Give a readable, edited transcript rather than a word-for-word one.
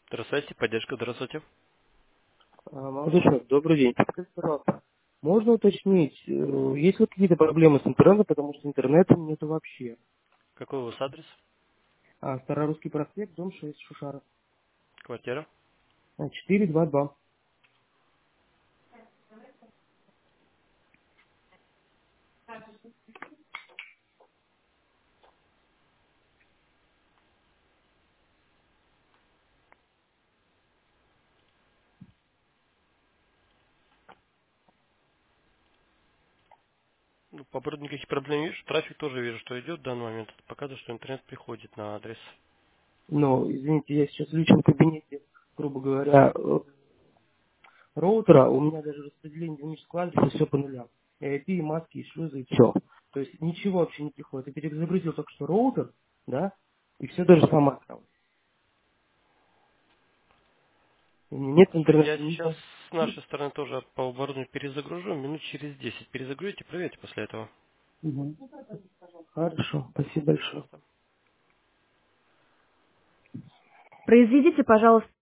Здравствуйте, поддержка, здравствуйте. Молодой человек, добрый день. Подскажите, пожалуйста, можно уточнить, есть ли какие-то проблемы с интернетом, потому что интернета нету вообще? Какой у вас адрес? Старорусский проспект, дом 6, Шушара. Квартира? 422. Ну, по поводу никаких проблем не вижу. Трафик тоже вижу, что идет в данный момент. Это показывает, что интернет приходит на адрес. Но, извините, я сейчас в личном кабинете, грубо говоря, роутера, у меня даже распределение динамического адреса все по нулям. И IP, и маски, и шлюзы, и все. То есть ничего вообще не приходит. Я перезагрузил только что роутер, да, и все даже самое осталось. У меня нет Я интернета, сейчас ничего. с нашей стороны тоже по оборудованию перезагружу. Минут через 10 перезагрузите, проверьте после этого. Мгм. Хорошо, спасибо большое. Пожалуйста. Произведите, пожалуйста,